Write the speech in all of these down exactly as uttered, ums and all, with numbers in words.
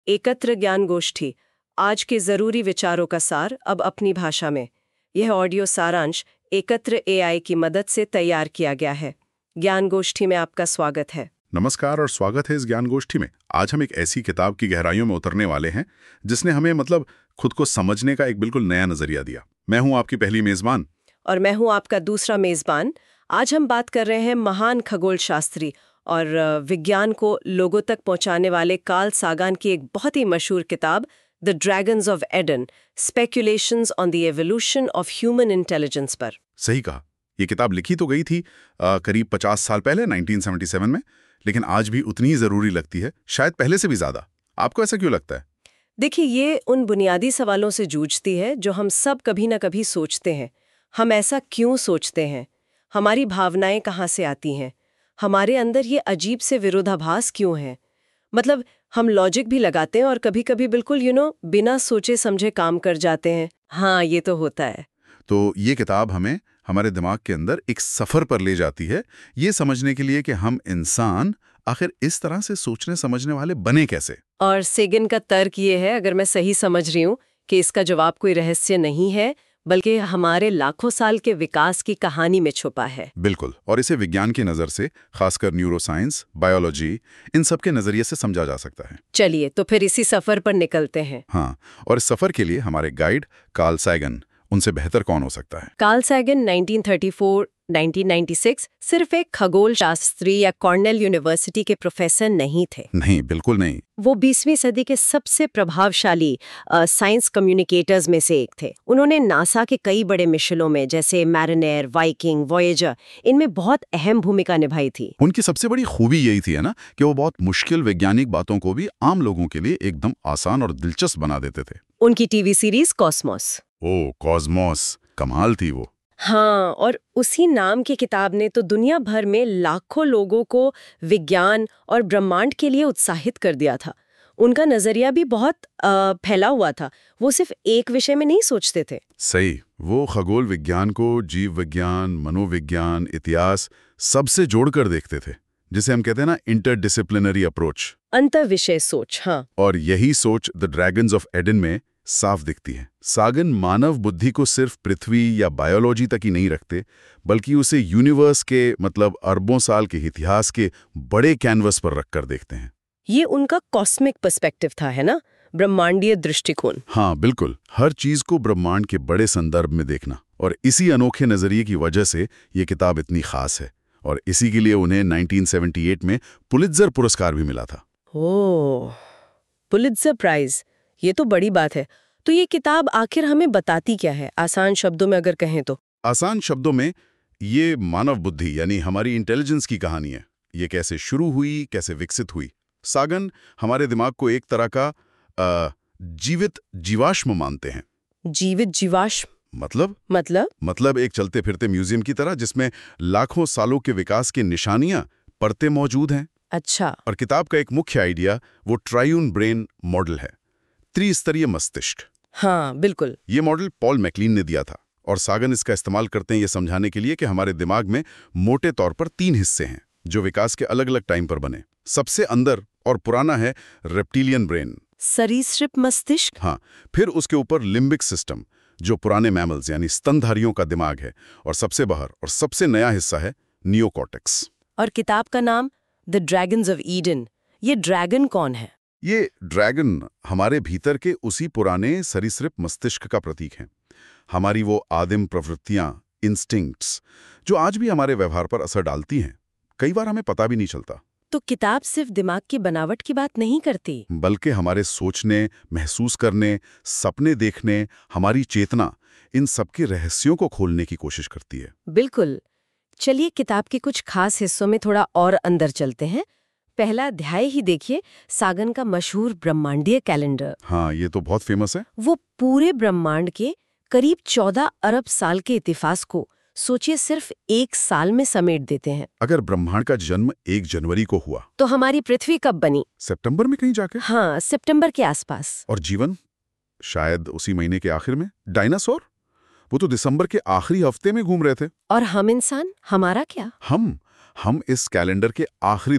एकत्र ज्ञान गोष्ठी, आज के जरूरी विचारों का सार अब अपनी भाषा में। यह ऑडियो सारांश एकत्र एआई की मदद से तैयार किया गया है। ज्ञान गोष्ठी में आपका स्वागत है। नमस्कार और स्वागत है इस ज्ञान गोष्ठी में। आज हम एक ऐसी किताब की गहराइयों में उतरने वाले हैं जिसने हमें मतलब खुद को समझने का एक बिल्कुल नया नजरिया दिया। मैं हूं आपकी पहली मेजबान और मैं हूं आपका दूसरा मेजबान। आज हम बात कर रहे हैं महान खगोल शास्त्री और विज्ञान को लोगों तक पहुंचाने वाले कार्ल सागान की एक बहुत ही मशहूर किताब the dragons of Eden, speculations on the evolution of human intelligence पर। सही कहा। ये किताब लिखी तो गई थी आ, करीब पचास साल पहले नाइनटीन सेवेंटी सेवन में, लेकिन आज भी उतनी ही जरूरी लगती है, शायद पहले से भी ज्यादा। आपको ऐसा क्यों लगता है? देखिए, ये उन बुनियादी सवालों से जूझती है जो हम सब कभी ना कभी सोचते हैं। हम ऐसा क्यों सोचते हैं? हमारी भावनाएं कहाँ से आती हैं? हमारे अंदर ये अजीब से विरोधाभास क्यों है? मतलब हम लॉजिक भी लगाते हैं और कभी कभी बिल्कुल यू नो बिना सोचे समझे काम कर जाते हैं। हाँ, ये तो होता है। तो ये किताब हमें हमारे दिमाग के अंदर एक सफर पर ले जाती है, ये समझने के लिए कि हम इंसान आखिर इस तरह से सोचने समझने वाले बने कैसे। और सेगन का तर्क ये है, अगर मैं सही समझ रही हूँ, कि इसका जवाब कोई रहस्य नहीं है बल्कि हमारे लाखों साल के विकास की कहानी में छुपा है। बिल्कुल, और इसे विज्ञान की नज़र से, खासकर न्यूरोसाइंस, बायोलॉजी, इन सब के नज़रिए से समझा जा सकता है। चलिए तो फिर इसी सफर पर निकलते हैं। हाँ, और इस सफर के लिए हमारे गाइड कार्ल सैगन, उनसे बेहतर कौन हो सकता है? Carl Sagan nineteen thirty four nineteen ninety six सिर्फ एक खगोल शास्त्री या कॉर्नेल यूनिवर्सिटी के प्रोफेसर नहीं थे। नहीं, बिल्कुल नहीं। वो बीसवीं सदी के सबसे प्रभावशाली साइंस कम्युनिकेटर्स में से एक थे। उन्होंने नासा के कई बड़े मिशनों में, जैसे मैरिनेर, वाइकिंग, वॉयेजर, इनमें बहुत अहम भूमिका निभाई थी। उनकी सबसे बड़ी खूबी यही थी है ना, कि वो बहुत मुश्किल वैज्ञानिक बातों को भी आम लोगों के लिए एकदम आसान और दिलचस्प बना देते थे। उनकी टीवी सीरीज कॉस्मोस, ओ कॉस्मोस, कमाल थी वो। हाँ, और उसी नाम की किताब ने तो दुनिया भर में लाखों लोगों को विज्ञान और ब्रह्मांड के लिए उत्साहित कर दिया था। उनका नजरिया भी बहुत आ, फैला हुआ था। वो सिर्फ एक विषय में नहीं सोचते थे। सही, वो खगोल विज्ञान को जीव विज्ञान, मनोविज्ञान, इतिहास सबसे जोड़कर देखते थे, जिसे हम कहते हैं ना इंटरडिसिप्लिनरी अप्रोच, अंतर विषय सोच। हाँ, और यही सोच द ड्रैगन्स ऑफ एडन में साफ दिखती है। सागन मानव बुद्धि को सिर्फ पृथ्वी या बायोलॉजी तक ही नहीं रखते, बल्कि उसे यूनिवर्स के मतलब अरबों साल के इतिहास के बड़े कैनवस पर रखकर देखते हैं। ये उनका कॉस्मिक पर्सपेक्टिव था, है ना, ब्रह्मांडीय दृष्टिकोण। हाँ बिल्कुल, हर चीज को ब्रह्मांड के बड़े संदर्भ में देखना, और इसी अनोखे नजरिए की वजह से ये किताब इतनी खास है, और इसी के लिए उन्हें नाइनटीन सेवेंटी एट में पुलित्जर पुरस्कार भी मिला था। ओह, पुलित्जर प्राइज, ये तो बड़ी बात है। तो ये किताब आखिर हमें बताती क्या है, आसान शब्दों में अगर कहें तो? आसान शब्दों में ये मानव बुद्धि यानी हमारी इंटेलिजेंस की कहानी है। ये कैसे शुरू हुई, कैसे विकसित हुई। सागन हमारे दिमाग को एक तरह का आ, जीवित जीवाश्म मानते हैं। जीवित जीवाश्म मतलब मतलब मतलब एक चलते फिरते म्यूजियम की तरह, जिसमें लाखों सालों के विकास की निशानियां, परतें मौजूद हैं। अच्छा। और किताब का एक मुख्य आइडिया वो ट्रायून ब्रेन मॉडल है, त्रिस्तरीय मस्तिष्क। हाँ बिल्कुल। ये मॉडल पॉल मैकलीन ने दिया था, और सागन इसका इस्तेमाल करते हैं ये समझाने के लिए कि हमारे दिमाग में मोटे तौर पर तीन हिस्से हैं जो विकास के अलग अलग टाइम पर बने। सबसे अंदर और पुराना है रेप्टिलियन ब्रेन, सरीसृप मस्तिष्क। हाँ, फिर उसके ऊपर लिम्बिक सिस्टम, जो पुराने मैमल्स यानी स्तनधारियों का दिमाग है, और सबसे बाहर और सबसे नया हिस्सा है नियोकॉर्टेक्स। और किताब का नाम द ड्रैगन्स ऑफ ईडन। ये ड्रैगन कौन है? ये ड्रैगन हमारे भीतर के उसी पुराने सरीसृप मस्तिष्क का प्रतीक है। हमारी वो आदिम प्रवृत्तियां, इंस्टिंक्ट्स, जो आज भी हमारे व्यवहार पर असर डालती हैं, कई बार हमें पता भी नहीं चलता। तो किताब सिर्फ दिमाग की बनावट की बात नहीं करती, बल्कि हमारे सोचने, महसूस करने, सपने देखने, हमारी चेतना, इन सबके रहस्यों को खोलने की कोशिश करती है। बिल्कुल। चलिए किताब के कुछ खास हिस्सों में थोड़ा और अंदर चलते हैं। पहला अध्याय ही देखिए, सागन का मशहूर ब्रह्मांडीय कैलेंडर। हाँ, ये तो बहुत फेमस है। वो पूरे ब्रह्मांड के करीब चौदह अरब साल के इतिहास को सोचिए सिर्फ एक साल में समेट देते हैं। अगर ब्रह्मांड का जन्म एक जनवरी को हुआ, तो हमारी पृथ्वी कब बनी? सितंबर में कहीं जाके। हाँ, सितंबर के आसपास। और जीवन शायद उसी महीने के आखिर में। डायनासोर, वो तो दिसंबर के आखिरी हफ्ते में घूम रहे थे। और हम इंसान, हमारा क्या? हम हम इस कैलेंडर के आखिरी दिन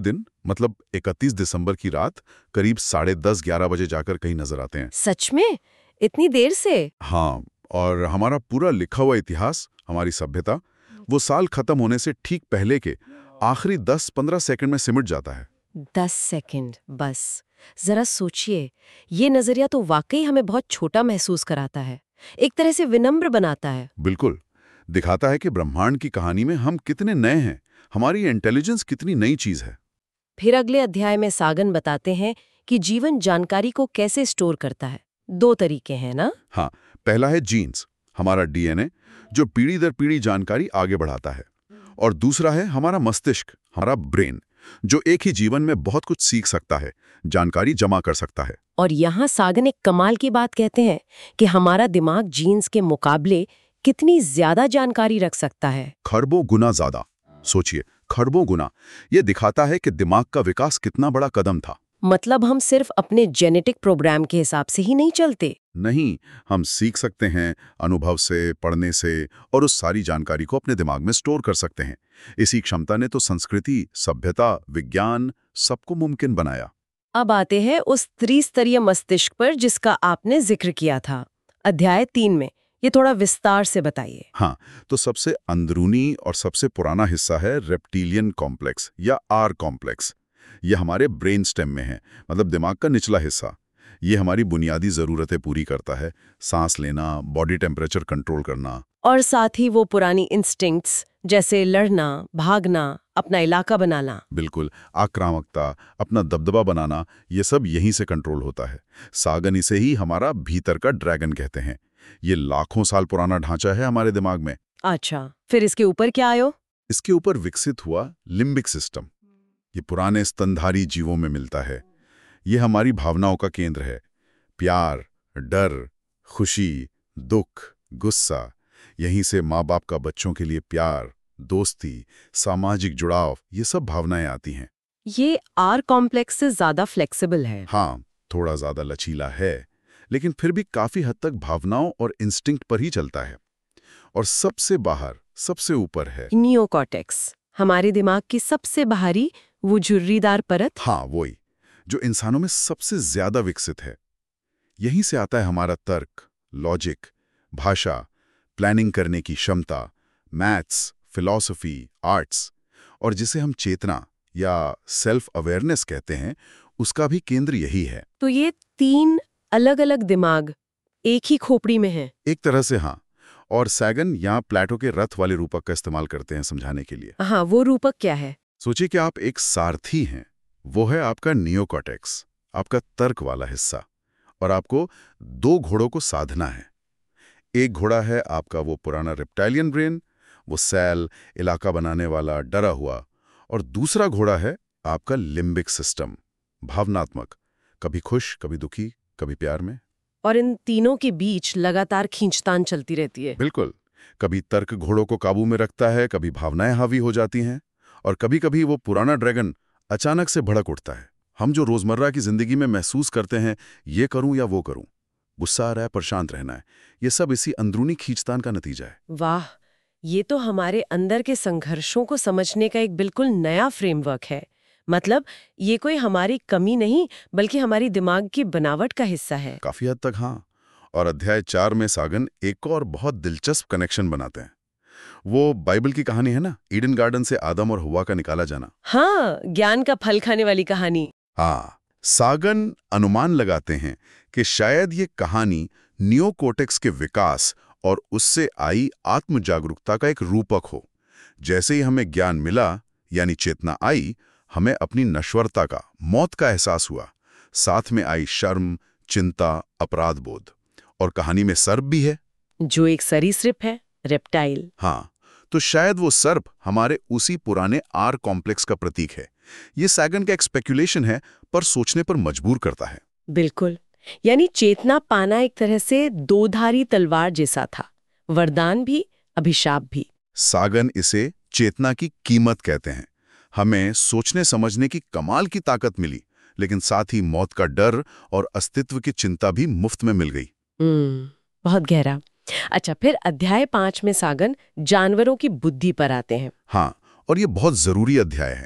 मतलब इकतीस दिसंबर की रात करीब साढ़े दस ग्यारह बजे जाकर कहीं नजर आते हैं। सच में? इतनी देर से? हाँ, और हमारा पूरा लिखा हुआ इतिहास, हमारी सभ्यता, वो साल खत्म होने से ठीक पहले के आखिरी दस पंद्रह सेकंड में सिमट जाता है। दस सेकंड बस। जरा सोचिए, ये नजरिया तो वाकई हमें बहुत छोटा महसूस कराता है, एक तरह से विनम्र बनाता है। बिल्कुल, दिखाता है कि ब्रह्मांड की कहानी में हम कितने नए हैं, हमारी इंटेलिजेंस कितनी नई चीज है। फिर अगले अध्याय में सागन बताते हैं कि जीवन जानकारी को कैसे स्टोर करता है। दो तरीके हैं ना? हाँ, पहला है जीन्स, हमारा डीएनए, जो पीढ़ी दर पीढ़ी जानकारी आगे बढ़ाता है। और दूसरा है हमारा मस्तिष्क, हमारा ब्रेन, जो एक ही जीवन में बहुत कुछ सीख सकता है, जानकारी जमा कर सकता है। और यहाँ सागन एक कमाल की बात कहते हैं कि हमारा दिमाग जीन्स के मुकाबले कितनी ज्यादा जानकारी रख सकता है। खरबों गुना ज्यादा। सोचिए, खरबों गुना। ये दिखाता है कि दिमाग का विकास कितना बड़ा कदम था। मतलब हम सिर्फ अपने जेनेटिक प्रोग्राम के हिसाब से ही नहीं चलते। नहीं, हम सीख सकते हैं अनुभव से, पढ़ने से, और उस सारी जानकारी को अपने दिमाग में स्टोर कर सकते हैं। इसी क्षमता ने तो संस्कृति, सभ्यता, विज्ञान सबको मुमकिन बनाया। अब आते हैं उस त्रिस्तरीय मस्तिष्क पर जिसका आपने जिक्र किया था अध्याय तीन में। ये थोड़ा विस्तार से बताइए। हाँ, तो सबसे अंदरूनी और सबसे पुराना हिस्सा है रेप्टिलियन कॉम्प्लेक्स या आर कॉम्प्लेक्स। ये हमारे ब्रेन स्टेम में है, मतलब दिमाग का निचला हिस्सा। ये हमारी बुनियादी ज़रूरतें पूरी करता है, सांस लेना, बॉडी टेम्परेचर कंट्रोल करना। और साथ ही वो पुरानी इंस्टिंक्ट्स जैसे लड़ना, भागना, अपना इलाका बनाना। बिल्कुल, आक्रामकता, अपना दबदबा बनाना, ये सब यहीं से कंट्रोल होता है। सागन इसे ही हमारा भीतर का ड्रैगन कहते हैं। ये लाखों साल पुराना ढांचा है हमारे दिमाग में। अच्छा, फिर इसके ऊपर क्या आयो? इसके ऊपर विकसित हुआ लिम्बिक सिस्टम। ये पुराने स्तनधारी जीवों में मिलता है। ये हमारी भावनाओं का केंद्र है। प्यार, डर, खुशी, दुख, गुस्सा, यहीं से माँ बाप का बच्चों के लिए प्यार, दोस्ती, सामाजिक जुड़ाव, ये सब भावनाएं आती हैं। ये आर कॉम्प्लेक्स से ज्यादा फ्लेक्सिबल है। हाँ, थोड़ा ज्यादा लचीला है, लेकिन फिर भी काफी हद तक भावनाओं और इंस्टिंक्ट पर ही चलता है। और सबसे बाहर, सबसे ऊपर है नियोकॉर्टेक्स, हमारे दिमाग की सबसे बाहरी वो झुर्रीदार परत। हाँ, वही, जो इंसानों में सबसे ज्यादा विकसित है। यहीं से आता है हमारा तर्क, लॉजिक, भाषा, प्लानिंग करने की क्षमता, मैथ्स, फिलॉसफी, आर्ट्स, और जिसे हम चेतना या सेल्फ अवेयरनेस कहते हैं, उसका भी केंद्र यही है। तो ये तीन अलग अलग दिमाग एक ही खोपड़ी में हैं। एक तरह से हाँ। और सैगन यहाँ प्लेटो के रथ वाले रूपक का इस्तेमाल करते हैं समझाने के लिए। हाँ, वो रूपक क्या है? सोचिए कि आप एक सारथी हैं, वो है आपका नियोकॉर्टेक्स, आपका तर्क वाला हिस्सा, और आपको दो घोड़ों को साधना है। एक घोड़ा है आपका वो पुराना रेप्टाइलियन ब्रेन, वो सेल, इलाका बनाने वाला, डरा हुआ, और दूसरा घोड़ा है आपका लिम्बिक सिस्टम, भावनात्मक, कभी खुश, कभी दुखी, कभी प्यार में। और इन तीनों के बीच लगातार खींचतान चलती रहती है। बिल्कुल, कभी तर्क घोड़ों को काबू में रखता है, कभी भावनाएं हावी हो जाती हैं, और कभी कभी वो पुराना ड्रैगन अचानक से भड़क उठता है। हम जो रोजमर्रा की जिंदगी में महसूस करते हैं, ये करूं या वो करूं, गुस्सा आ रहा है पर शांत रहना है, ये सब इसी अंदरूनी खींचतान का नतीजा है। वाह, ये तो हमारे अंदर के संघर्षों को समझने का एक बिल्कुल नया फ्रेमवर्क है। मतलब ये कोई हमारी कमी नहीं, बल्कि हमारी दिमाग की बनावट का हिस्सा है। काफी हद तक हाँ। और अध्याय चार में सागन एक और बहुत दिलचस्प कनेक्शन बनाते हैं। वो बाइबल की कहानी है ना, ईडन गार्डन से आदम और हवा का निकाला जाना। हाँ, ज्ञान का फल खाने वाली कहानी। हाँ, सागन अनुमान लगाते हैं कि शायद ये कहानी नियोकॉर्टेक्स के विकास और उससे आई आत्म जागरूकता का एक रूपक हो। जैसे ही हमें ज्ञान मिला, यानी चेतना आई, हमें अपनी नश्वरता का, मौत का एहसास हुआ। साथ में आई शर्म, चिंता, अपराध बोध। और कहानी में सर्प भी है, जो एक सरीसृप है, रेप्टाइल। हाँ, तो शायद वो सर्प हमारे उसी पुराने आर कॉम्प्लेक्स का प्रतीक है। ये सैगन का एक स्पेकुलेशन है, पर सोचने पर मजबूर करता है। बिल्कुल, यानी चेतना पाना एक तरह से दोधारी तलवार जैसा था, वरदान भी, अभिशाप भी। सागन इसे चेतना की कीमत कहते हैं। हमें सोचने समझने की कमाल की ताकत मिली, लेकिन साथ ही मौत का डर और अस्तित्व की चिंता भी मुफ्त में मिल गई। हम्म, बहुत गहरा। अच्छा, फिर अध्याय पांच में सागन जानवरों की बुद्धि पर आते हैं। हाँ, और ये बहुत जरूरी अध्याय है।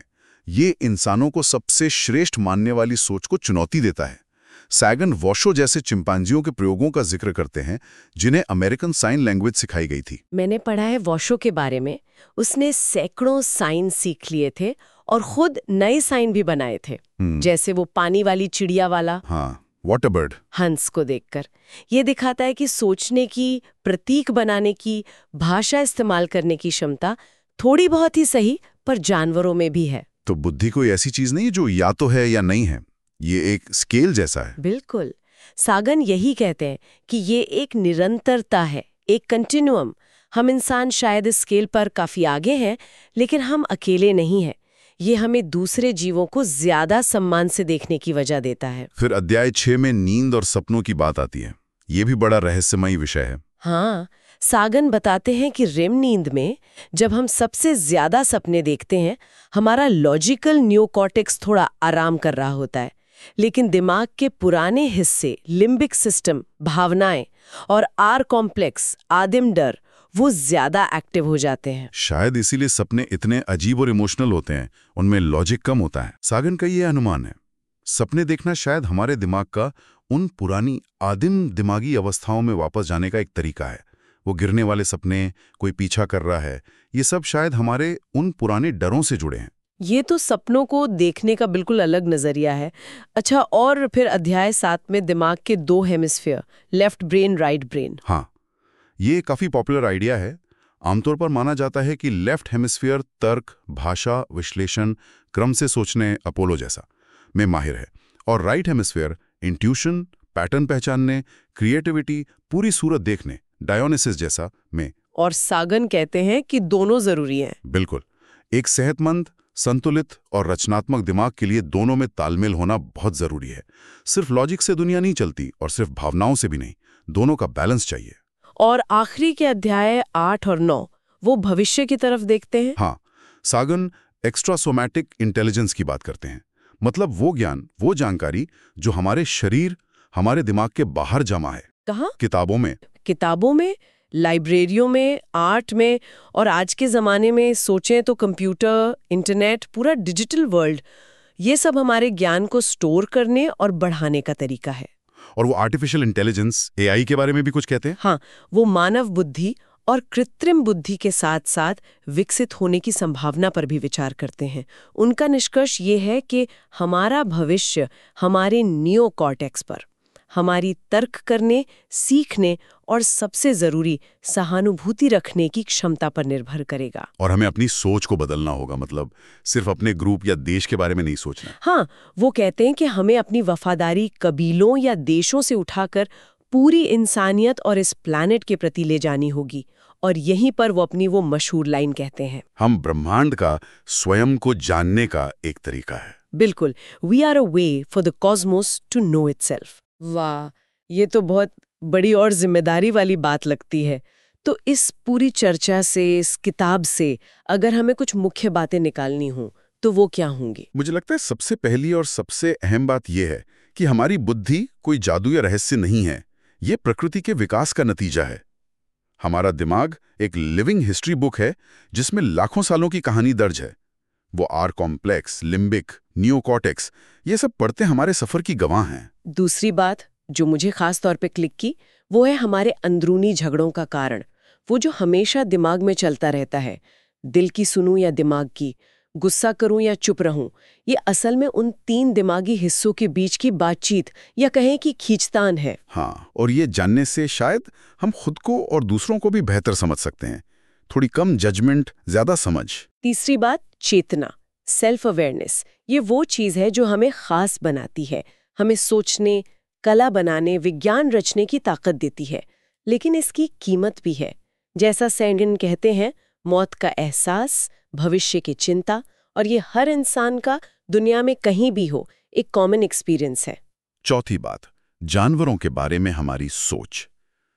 ये इंसानों को सबसे श्रेष्ठ मानने वाली सोच को चुनौती देता है। सैगन वॉशो जैसे चिंपांजियों के प्रयोगों का जिक्र करते हैं जिन्हें अमेरिकन साइन लैंग्वेज सिखाई गई थी। मैंने पढ़ा है वॉशो के बारे में। उसने सैकड़ों साइन सीख लिए थे और खुद नए साइन भी बनाए थे, जैसे वो पानी वाली चिड़िया वाला, हाँ, वाटर बर्ड, हंस को देखकर। ये दिखाता है कि सोचने की, प्रतीक बनाने की, भाषा इस्तेमाल करने की क्षमता थोड़ी बहुत ही सही पर जानवरों में भी है। तो बुद्धि कोई ऐसी चीज नहीं जो या तो है या नहीं है, ये एक स्केल जैसा है। बिल्कुल। सागन यही कहते हैं कि ये एक निरंतरता है, एक कंटिन्यूअम। हम इंसान शायद इस स्केल पर काफी आगे हैं, लेकिन हम अकेले नहीं हैं। ये हमें दूसरे जीवों को ज्यादा सम्मान से देखने की वजह देता है। फिर अध्याय छह में नींद और सपनों की बात आती है। ये भी बड़ा रहस्यमयी विषय है। हाँ, सागन बताते हैं कि रेम नींद में जब हम सबसे ज्यादा सपने देखते हैं, हमारा लॉजिकल न्यूकॉर्टेक्स थोड़ा आराम कर रहा होता है, लेकिन दिमाग के पुराने हिस्से, लिम्बिक सिस्टम, भावनाएं और आर कॉम्प्लेक्स, आदिम डर, वो ज्यादा एक्टिव हो जाते हैं। शायद इसीलिए सपने इतने अजीब और इमोशनल होते हैं, उनमें लॉजिक कम होता है। सागन का ये अनुमान है, सपने देखना शायद हमारे दिमाग का उन पुरानी आदिम दिमागी अवस्थाओं में वापस जाने का एक तरीका है। वो गिरने वाले सपने, कोई पीछा कर रहा है, ये सब शायद हमारे उन पुराने डरों से जुड़े हैं। ये तो सपनों को देखने का बिल्कुल अलग नजरिया है। अच्छा, और फिर अध्याय सात में दिमाग के दो hemisphere, left brain, right brain. हाँ, ये काफी पॉपुलर आइडिया है। आमतौर पर माना जाता है कि लेफ्ट हेमिस्फीयर तर्क, भाषा, विश्लेषण, क्रम से सोचने, अपोलो जैसा में माहिर है, और राइट हेमिस्फीयर इंट्यूशन, पैटर्न पहचानने, क्रिएटिविटी, पूरी सूरत देखने, डायोनिसिस जैसा में। और सागन कहते हैं कि दोनों जरूरी हैं। बिल्कुल। एक सेहतमंद, संतुलित और रचनात्मक दिमाग के लिए दोनों में तालमेल होना बहुत जरूरी है। सिर्फ लॉजिक से दुनिया नहीं चलती और सिर्फ भावनाओं से भी नहीं, दोनों का बैलेंस चाहिए। और आखिरी के अध्याय आठ और नौ वो भविष्य की तरफ देखते हैं। हाँ, सागन एक्स्ट्रासोमैटिक इंटेलिजेंस की बात करते हैं। मतलब वो ज्ञान, वो जानकारी जो हमारे शरीर, हमारे दिमाग के बाहर जमा है। कहाँ? किताबों में। किताबों में, लाइब्रेरियों में, आर्ट में, और आज के ज़माने में सोचें तो कंप्यूटर, इंटरनेट, पूरा डिजिटल वर्ल्ड, ये सब हमारे ज्ञान को स्टोर करने और बढ़ाने का तरीका है। और वो आर्टिफिशियल इंटेलिजेंस, ए आई के बारे में भी कुछ कहते हैं। हाँ, वो मानव बुद्धि और कृत्रिम बुद्धि के साथ साथ विकसित होने की संभावना पर भी विचार करते हैं। उनका निष्कर्ष ये है कि हमारा भविष्य हमारे नियोकॉर्टेक्स पर, हमारी तर्क करने, सीखने और सबसे जरूरी सहानुभूति रखने की क्षमता पर निर्भर करेगा। और हमें अपनी सोच को बदलना होगा, मतलब सिर्फ अपने ग्रुप या देश के बारे में नहीं सोचना। हाँ, वो कहते हैं कि हमें अपनी वफादारी कबीलों या देशों से उठाकर पूरी इंसानियत और इस प्लैनेट के प्रति ले जानी होगी। और यहीं पर वो अपनी वो मशहूर लाइन कहते हैं, हम ब्रह्मांड का स्वयं को जानने का एक तरीका है। बिल्कुल, we are a way for the cosmos to know itself. वाह, ये तो बहुत बड़ी और जिम्मेदारी वाली बात लगती है। तो इस पूरी चर्चा से, इस किताब से अगर हमें कुछ मुख्य बातें निकालनी हों तो वो क्या होंगी? मुझे लगता है सबसे पहली और सबसे अहम बात यह है कि हमारी बुद्धि कोई जादू या रहस्य नहीं है, ये प्रकृति के विकास का नतीजा है। हमारा दिमाग एक लिविंग हिस्ट्री बुक है जिसमें लाखों सालों की कहानी दर्ज है। वो आर कॉम्प्लेक्स, लिम्बिक, नियोकॉर्टेक्स, ये सब पढ़ते हमारे सफर की गवाह हैं। दूसरी बात जो मुझे खास तौर पे क्लिक की, वो है हमारे अंदरूनी झगड़ों का कारण, वो जो हमेशा दिमाग में चलता रहता है। दिल की सुनूं या दिमाग की, गुस्सा करूं या चुप रहूं, ये असल में उन तीन दिमागी हिस्सों के बीच की बातचीत या कहें कि खींचतान है। हाँ, और ये जानने से शायद हम खुद को और दूसरों को भी बेहतर समझ सकते हैं। थोड़ी कम जजमेंट, ज्यादा समझ। तीसरी बात, चेतना, सेल्फ अवेयरनेस। ये वो चीज है जो हमें खास बनाती है, हमें सोचने, कला बनाने, विज्ञान रचने की ताकत देती है। लेकिन इसकी कीमत भी है। जैसा सैगन कहते हैं, मौत का एहसास, भविष्य की चिंता, और ये हर इंसान का दुनिया में कहीं भी हो एक कॉमन एक्सपीरियंस है। चौथी बात, जानवरों के बारे में हमारी सोच।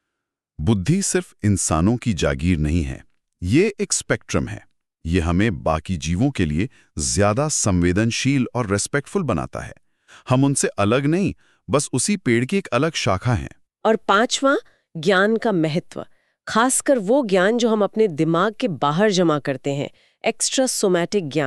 बुद्धि सिर्फ इंसानों की जागीर नहीं है, ये एक स्पेक्ट्रम है। ये हमें बाकी जीवों के लिए ज्यादा संवेदनशील और रेस्पेक्टफुल बनाता है। हम उनसे अलग नहीं, बस उसी पेड़ की एक अलग शाखा हैं। और पांचवां, ज्ञान का महत्व, खासकर वो ज्ञान जो हम अपने दिमाग के बाहर जमा करते हैं, एक्स्ट्रा सोमैटिक ज्ञान,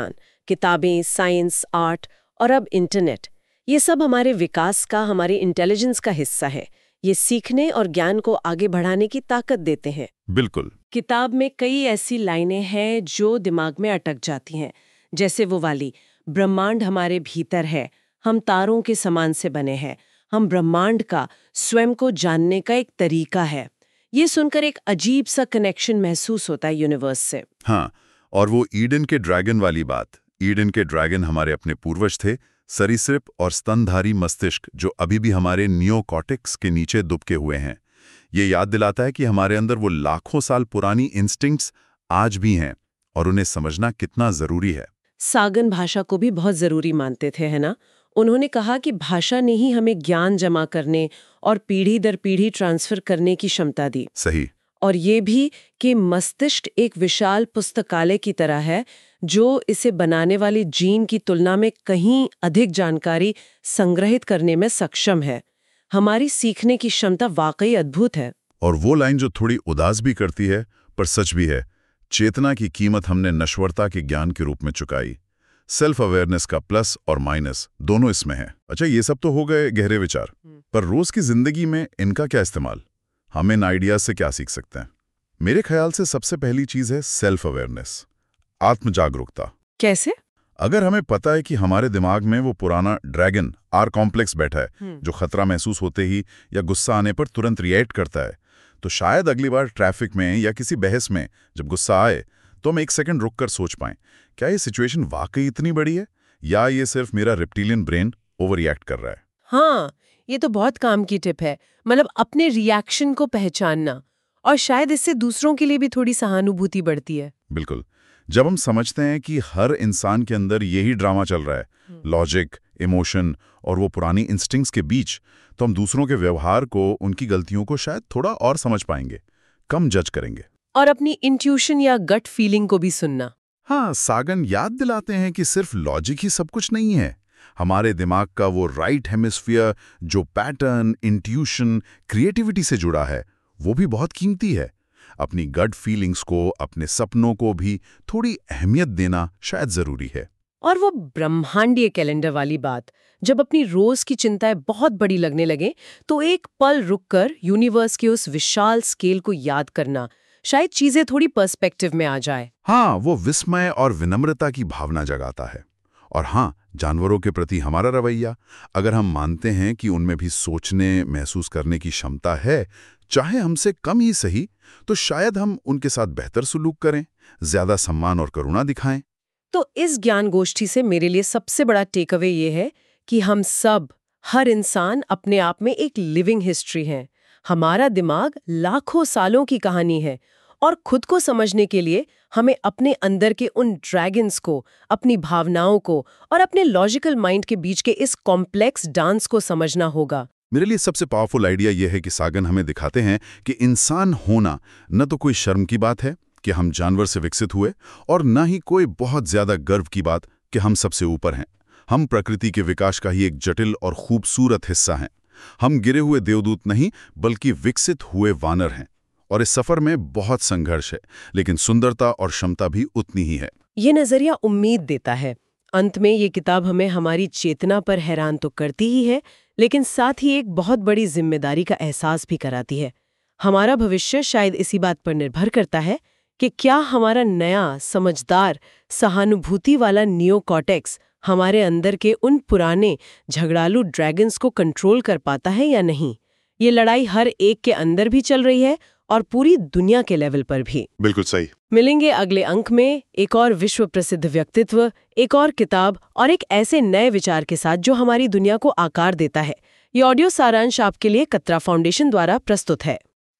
किताबें, साइंस, आर्ट और अब इंटरनेट, ये सब हमारे विकास का, हमारे इंटेलिजेंस का हिस्सा है। ये सीखने और ज्ञान को आगे बढ़ाने की ताकत देते हैं। बिल्कुल। किताब में कई ऐसी लाइनें हैं जो दिमाग में अटक जाती हैं, जैसे वो वाली, ब्रह्मांड हमारे भीतर है, हम तारों के समान से बने हैं, हम ब्रह्मांड का स्वयं को जानने का एक तरीका है। ये सुनकर एक अजीब सा कनेक्शन महसूस होता है यूनिवर्स से। हाँ, और वो ईडन के ड्रैगन वाली बात। ईडन के ड्रैगन हमारे अपने पूर्वज थे, सरीसृप और स्तनधारी मस्तिष्क जो अभी भी हमारे नियोकॉर्टेक्स के नीचे दुबके हुए हैं। ये याद दिलाता है कि हमारे अंदर वो लाखों साल पुरानी इंस्टिंक्ट्स आज भी हैं और उन्हें समझना कितना जरूरी है। सागन भाषा को भी बहुत जरूरी मानते थे, है ना? उन्होंने कहा कि भाषा ने ही हमें ज्ञान जमा करने और पीढ़ी दर पीढ़ी ट्रांसफर करने की क्षमता दी। सही। और ये भी कि मस्तिष्क एक विशाल पुस्तकालय की तरह है जो इसे बनाने वाली जीन की तुलना में कहीं अधिक जानकारी संग्रहित करने में सक्षम है। हमारी सीखने की क्षमता वाकई अद्भुत है। और वो लाइन जो थोड़ी उदास भी करती है पर सच भी है, चेतना की कीमत हमने नश्वरता के ज्ञान के रूप में चुकाई। सेल्फ अवेयरनेस का प्लस और माइनस दोनों इसमें है। अच्छा, ये सब तो हो गए गहरे विचार, पर रोज की जिंदगी में इनका क्या इस्तेमाल? हम इन आइडियाज से क्या सीख सकते हैं? मेरे ख्याल से सबसे पहली चीज है सेल्फ अवेयरनेस, आत्म जागरूकता। कैसे? अगर हमें पता है कि हमारे दिमाग में वो पुराना ड्रैगन आर कॉम्प्लेक्स बैठा है जो खतरा महसूस होते ही या गुस्सा आने पर तुरंत रिएक्ट करता है, तो शायद अगली बार ट्रैफिक में या किसी बहस में जब गुस्सा आए तो हम एक सेकंड रुककर सोच पाएं, क्या ये सिचुएशन वाकई इतनी बड़ी है या ये सिर्फ मेरा रेप्टिलियन ब्रेन ओवर रिएक्ट कर रहा है? हाँ, ये तो बहुत काम की टिप है। मतलब अपने रिएक्शन को पहचानना, और शायद इससे दूसरों के लिए भी थोड़ी सहानुभूति बढ़ती है। बिल्कुल। जब हम समझते हैं कि हर इंसान के अंदर यही ड्रामा चल रहा है, लॉजिक, इमोशन और वो पुरानी इंस्टिंक्ट्स के बीच, तो हम दूसरों के व्यवहार को, उनकी गलतियों को शायद थोड़ा और समझ पाएंगे, कम जज करेंगे। और अपनी इंट्यूशन या गट फीलिंग को भी सुनना। हाँ, सागन याद दिलाते हैं कि सिर्फ लॉजिक ही सब कुछ नहीं है। हमारे दिमाग का वो राइट हेमिस्फीयर जो पैटर्न, इंट्यूशन, क्रिएटिविटी से जुड़ा है, वो भी बहुत कीमती है। अपनी गट फीलिंग्स को, अपने सपनों को भी थोड़ी अहमियत देना शायद जरूरी है। और वो ब्रह्मांडीय कैलेंडर वाली बात, जब अपनी रोज की चिंताएं बहुत बड़ी लगने लगे तो एक पल रुककर यूनिवर्स के उस विशाल स्केल को याद करना, शायद चीजें थोड़ी पर्सपेक्टिव में आ जाए। हाँ, वो विस्मय और विनम्रता की भावना जगाता है। और हाँ, जानवरों के प्रति हमारा रवैया, अगर हम मानते हैं कि उनमें भी सोचने, महसूस करने की क्षमता है, चाहे हमसे कम ही सही, तो शायद हम उनके साथ बेहतर सुलूक करें, ज्यादा सम्मान और करुणा दिखाएं। तो इस ज्ञान गोष्ठी से मेरे लिए सबसे बड़ा टेक अवे ये है कि हम सब, हर इंसान अपने आप में एक लिविंग हिस्ट्री है। हमारा दिमाग लाखों सालों की कहानी है, और खुद को समझने के लिए हमें अपने अंदर के उन ड्रैगन्स को, अपनी भावनाओं को और अपने लॉजिकल माइंड के बीच के इस कॉम्प्लेक्स डांस को समझना होगा। मेरे लिए सबसे पावरफुल आइडिया यह है कि सागन हमें दिखाते हैं कि इंसान होना न तो कोई शर्म की बात है कि हम जानवर से विकसित हुए, और न ही कोई बहुत ज्यादा गर्व की बात कि हम सबसे ऊपर हैं। हम प्रकृति के विकास का ही एक जटिल और खूबसूरत हिस्सा हैं। हम गिरे हुए देवदूत नहीं, बल्कि विकसित हुए वानर हैं। और इस सफर में बहुत संघर्ष है, लेकिन सुंदरता और क्षमता भी उतनी ही है। ये नजरिया उम्मीद देता है। अंत में ये किताब हमें हमारी चेतना पर हैरान तो करती ही है, लेकिन साथ ही एक बहुत बड़ी जिम्मेदारी का एहसास भी कराती है। हमारा भविष्य शायद इसी बात पर निर्भर करता है कि क्या हमारा नया, समझदार, सहानुभूति वाला नियोकॉर्टेक्स हमारे अंदर के उन पुराने झगड़ालू ड्रैगन्स को कंट्रोल कर पाता है या नहीं। ये लड़ाई हर एक के अंदर भी चल रही है और पूरी दुनिया के लेवल पर भी। बिल्कुल सही। मिलेंगे अगले अंक में एक और विश्व प्रसिद्ध व्यक्तित्व, एक और किताब और एक ऐसे नए विचार के साथ जो हमारी दुनिया को आकार देता है। ये ऑडियो सारांश आपके लिए कतरा फाउंडेशन द्वारा प्रस्तुत है।